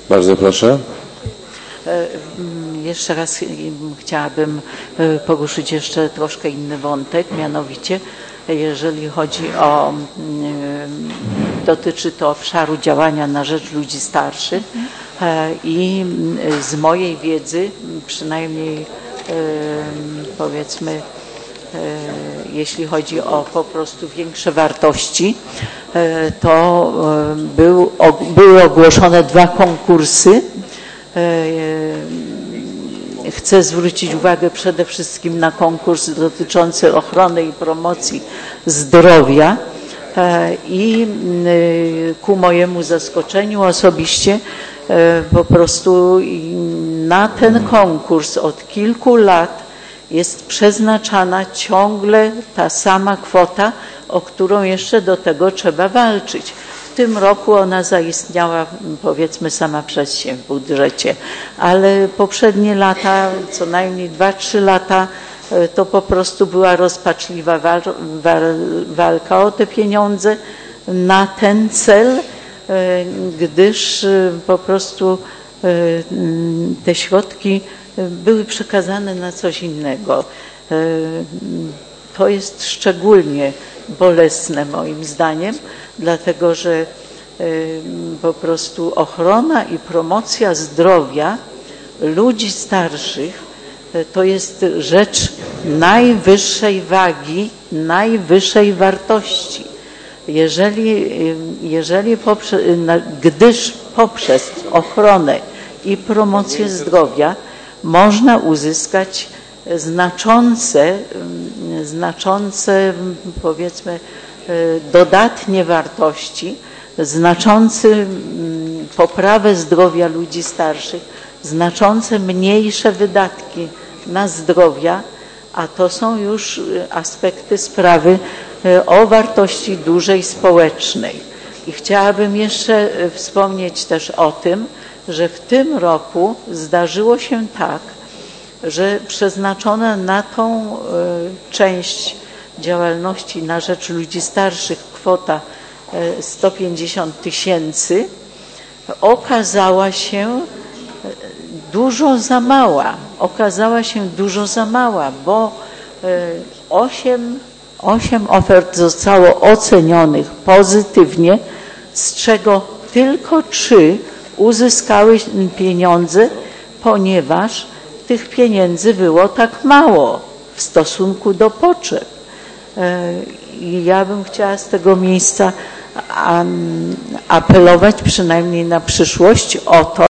Bardzo proszę. Jeszcze raz chciałabym poruszyć jeszcze troszkę inny wątek, mianowicie jeżeli chodzi o, dotyczy to obszaru działania na rzecz ludzi starszych i z mojej wiedzy, przynajmniej powiedzmy, jeśli chodzi o po prostu większe wartości, to były ogłoszone 2 konkursy. Chcę zwrócić uwagę przede wszystkim na konkurs dotyczący ochrony i promocji zdrowia i ku mojemu zaskoczeniu osobiście po prostu na ten konkurs od kilku lat jest przeznaczana ciągle ta sama kwota, o którą jeszcze do tego trzeba walczyć. W tym roku ona zaistniała, powiedzmy, sama przez się w budżecie, ale poprzednie lata, co najmniej 2-3 lata, to po prostu była rozpaczliwa walka o te pieniądze na ten cel, gdyż po prostu te środki były przekazane na coś innego. To jest szczególnie bolesne moim zdaniem, dlatego że po prostu ochrona i promocja zdrowia ludzi starszych to jest rzecz najwyższej wagi, najwyższej wartości. Gdyż poprzez ochronę i promocję zdrowia można uzyskać znaczące powiedzmy dodatnie wartości, znaczący poprawę zdrowia ludzi starszych, znaczące mniejsze wydatki na zdrowia, a to są już aspekty sprawy o wartości dużej społecznej. I chciałabym jeszcze wspomnieć też o tym, że w tym roku zdarzyło się tak, że przeznaczona na tą część działalności na rzecz ludzi starszych kwota 150 000 okazała się dużo za mała, bo 8 ofert zostało ocenionych pozytywnie, z czego tylko 3 uzyskały pieniądze, ponieważ tych pieniędzy było tak mało w stosunku do potrzeb. I ja bym chciała z tego miejsca apelować przynajmniej na przyszłość o to,